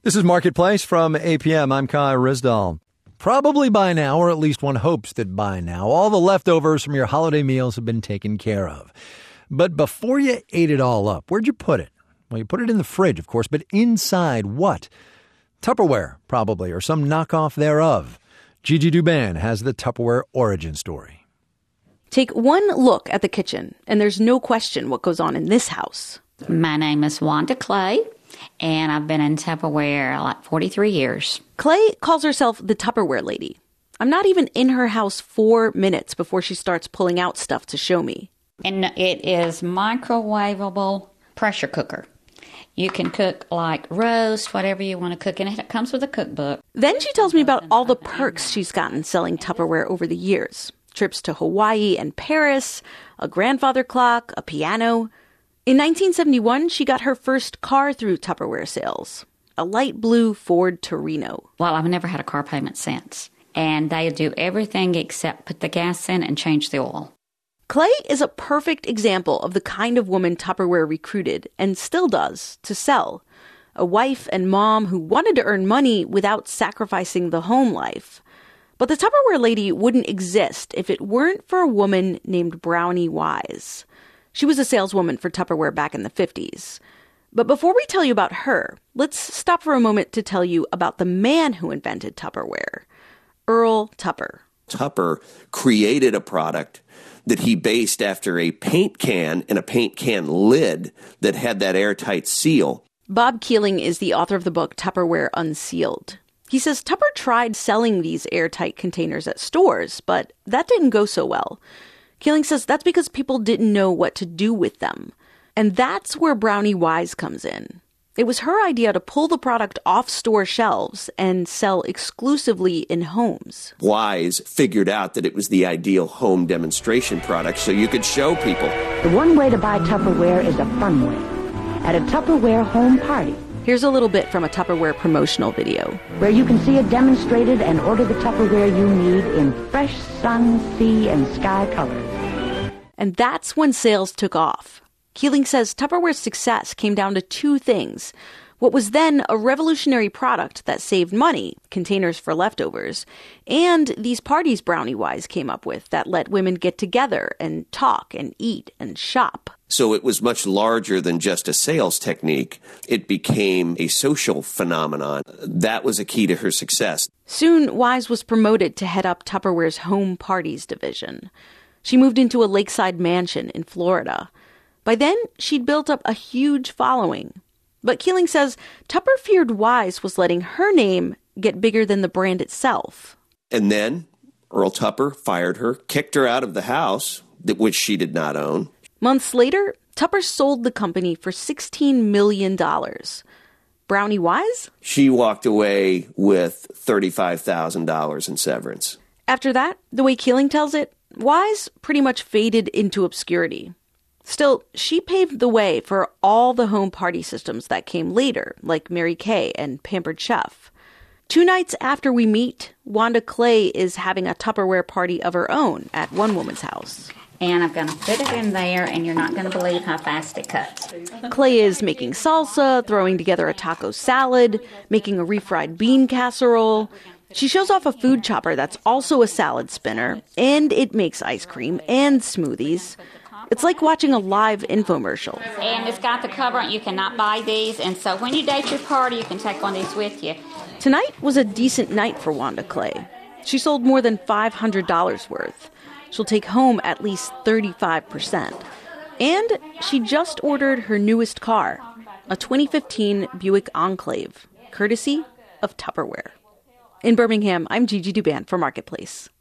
This is Marketplace from APM. I'm Kai Rizdal. Probably by now, or at least one hopes that by now, all the leftovers from your holiday meals have been taken care of. But before you ate it all up, where'd you put it? Well, you put it in the fridge, of course, but inside what? Tupperware, probably, or some knockoff thereof. Gigi Douban has the Tupperware origin story. Take one look at the kitchen, and there's no question what goes on in this house. My name is Wanda Clay, and I've been in Tupperware like 43 years. Clay calls herself the Tupperware lady. I'm not even in her house 4 minutes before she starts pulling out stuff to show me. And it is microwavable pressure cooker. You can cook like roast, whatever you want to cook, and it comes with a cookbook. Then she tells me about all the perks she's gotten selling Tupperware over the years. Trips to Hawaii and Paris, a grandfather clock, a piano. In 1971, she got her first car through Tupperware sales, a light blue Ford Torino. Well, I've never had a car payment since. And they do everything except put the gas in and change the oil. Clay is a perfect example of the kind of woman Tupperware recruited, and still does, to sell. A wife and mom who wanted to earn money without sacrificing the home life. But the Tupperware lady wouldn't exist if it weren't for a woman named Brownie Wise. She was a saleswoman for Tupperware back in the 50s. But before we tell you about her, let's stop for a moment to tell you about the man who invented Tupperware, Earl Tupper. Tupper created a product that he based after a paint can and a paint can lid that had that airtight seal. Bob Keeling is the author of the book Tupperware Unsealed. He says Tupper tried selling these airtight containers at stores, but that didn't go so well. Keeling says that's because people didn't know what to do with them. And that's where Brownie Wise comes in. It was her idea to pull the product off store shelves and sell exclusively in homes. Wise figured out that it was the ideal home demonstration product so you could show people. The one way to buy Tupperware is a fun way. At a Tupperware home party. Here's a little bit from a Tupperware promotional video. Where you can see it demonstrated and order the Tupperware you need in fresh sun, sea, and sky colors. And that's when sales took off. Keeling says Tupperware's success came down to two things. What was then a revolutionary product that saved money, containers for leftovers, and these parties Brownie Wise came up with that let women get together and talk and eat and shop. So it was much larger than just a sales technique. It became a social phenomenon. That was a key to her success. Soon, Wise was promoted to head up Tupperware's home parties division. She moved into a lakeside mansion in Florida. By then, she'd built up a huge following. But Keeling says Tupper feared Wise was letting her name get bigger than the brand itself. And then Earl Tupper fired her, kicked her out of the house, which she did not own. Months later, Tupper sold the company for $16 million. Brownie Wise? She walked away with $35,000 in severance. After that, the way Keeling tells it, Wise pretty much faded into obscurity. Still, she paved the way for all the home party systems that came later, like Mary Kay and Pampered Chef. 2 nights after we meet, Wanda Clay is having a Tupperware party of her own at one woman's house. And I'm going to put it in there, and you're not going to believe how fast it cuts. Clay is making salsa, throwing together a taco salad, making a refried bean casserole. She shows off a food chopper that's also a salad spinner, and it makes ice cream and smoothies. It's like watching a live infomercial. And it's got the cover on it. You cannot buy these. And so when you date your party, you can take one of these with you. Tonight was a decent night for Wanda Clay. She sold more than $500 worth. She'll take home at least 35%. And she just ordered her newest car, a 2015 Buick Enclave, courtesy of Tupperware. In Birmingham, I'm Gigi Douban for Marketplace.